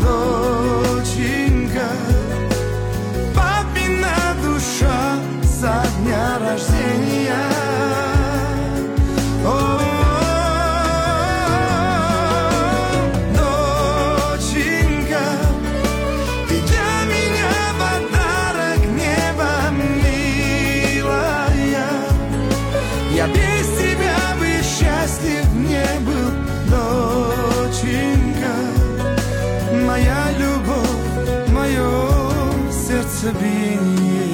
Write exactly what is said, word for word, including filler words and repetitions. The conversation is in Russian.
доченька, папина душа со дня рождения. О, доченька, ты для меня подарок неба, милая. Я без тебя бы счастлив не был, доченька. Моя любовь, мое сердцебиение.